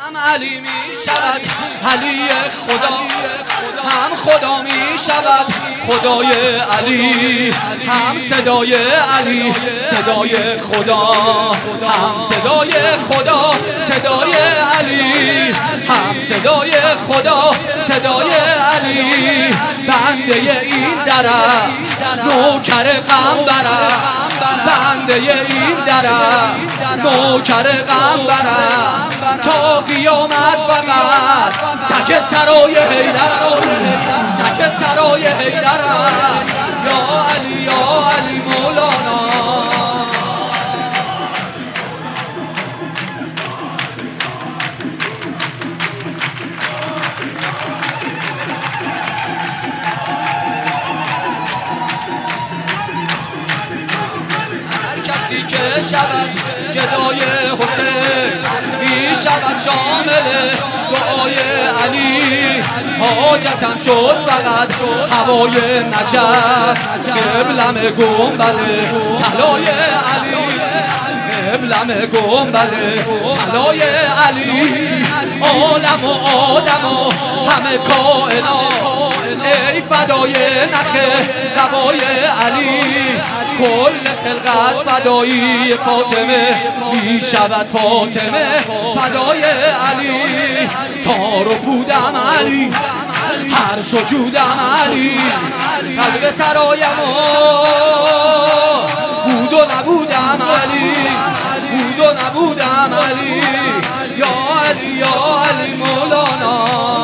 هم علی می شود علی خدا، هم خدا می شود خدای علی، هم صدای علی صدای خدا، هم صدای خدا صدای علی، هم صدای خدا صدای علی. بنده این درم نوکر غمبرم، بنده این درم نوکر غمبرم، تا قیامت فقط سگ سرای حیدرم، سگ سرای حیدرم. یا علی یا علی مولانا. کسی که شود گدای حسین می شود شامل دعای علی. حاجتم شد فقط هوای نجف، قبلم گنبد طلای علی، قبلم گنبد طلای علی. عالم و آدم و همه کائنات ای فدای نخ قبای علی. کل خلقت فدایی فاطمه می شود فاطمه فدای علی. تار و پودم علی، هر سجودم علی، قلب سرایم بود و نبودم علی، بود و نبودم علی. یا علی یا علی مولانا.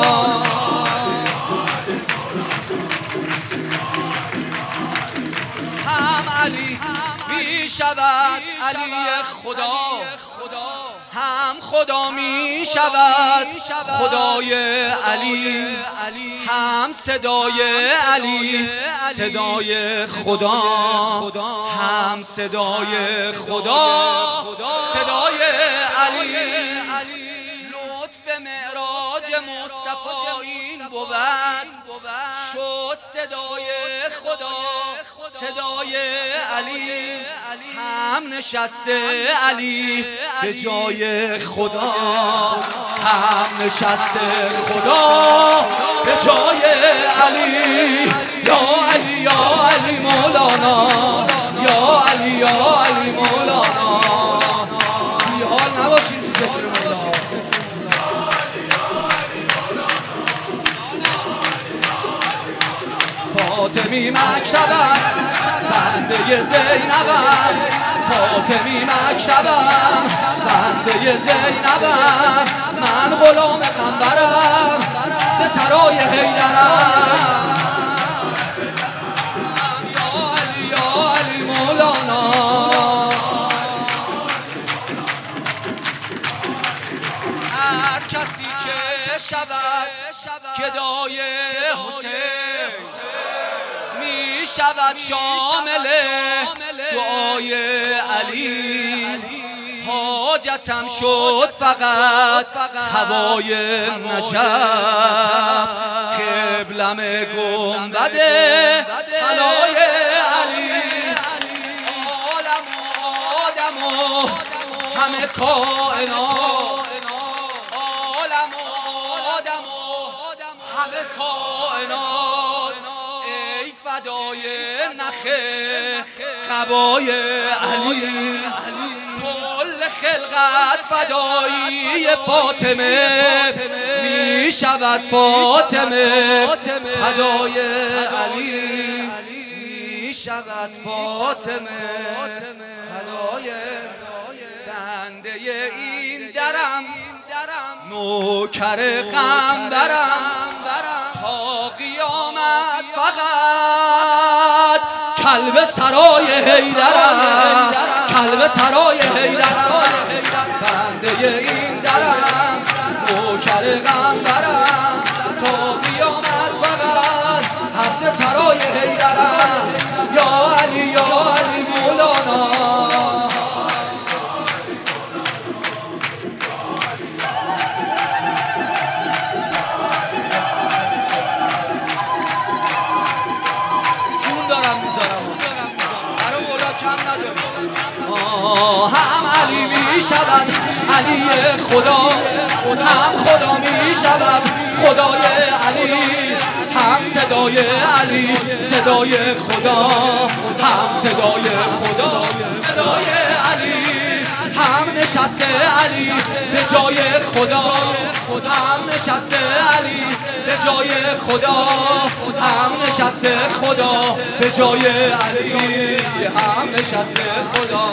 هم علی می شود علی خدا، هم خدا می شود خدای علی، هم صدای علی صدای خدا، هم صدای خدا صدای علی. لطف معراج مصطفی این بود شد صدای خدا صدای علی. هم نشسته علی به جای خدا، هم نشسته خدا به جای علی. یا علی یا علی مولانا، یا علی یا علی مولانا. بی‌حال نباشین تو ذکر مولا. فاطمی مکتبم بنده زینبم، فاطمی مکتبم بنده زینبم، من غلام غمبرم به سرای حیدرم. یا علی یا علی مولانا. هر کسی که شود گدای حسین می شود شامل دعای علی. حاجتم شد فقط هوای نجف، قبلم گنبد طلای علی. عالم و آدم و همه کائنات، عالم و آدم و همه کائنات ای فدای نخ قبای علی. کل خلقت فدایی فاطمه می شود فاطمه فدای علی، می شود فاطمه فدای. بنده این درم نوکر غمبرم، تا قیامت فقط کلب سرای حیدرم، کلب سرای حیدرم. بنده این درم نوکر غمبرم، تا قیامت فقط عبد سرای حیدرم. یا علی یا علی مولانا. هم علی می شود علی خدا، هم خدا می شود خدای علی، هم صدای علی صدای خدا، هم صدای خدا صدای علی، هم نشسته علی به جای خدا، هم نشسته علی به جای خدا، هم نشسته خدا به جای علی، هم نشسته خدا.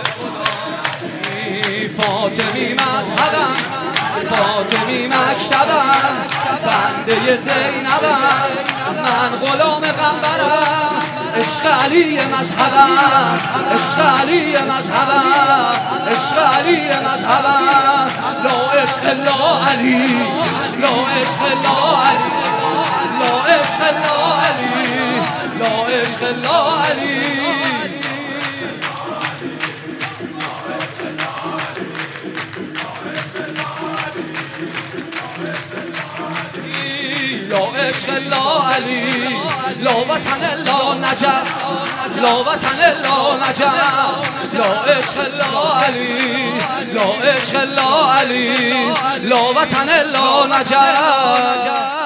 فاطمی مذهبم، فاطمی مکتبم، بنده زینبم، من غلام قنبرم، عشق علی مذهبم، عشق علی مذهبم، عشق علی مذهبم. لا عشق الا علی، لا عشق الا علی، لا عشق الا علی، لا عشق الا علی. لا عشق الا علی، لا وطن الا نجف، لا وطن الا نجف، لا عشق الا علی، لا عشق الا علی، لا وطن الا نجف.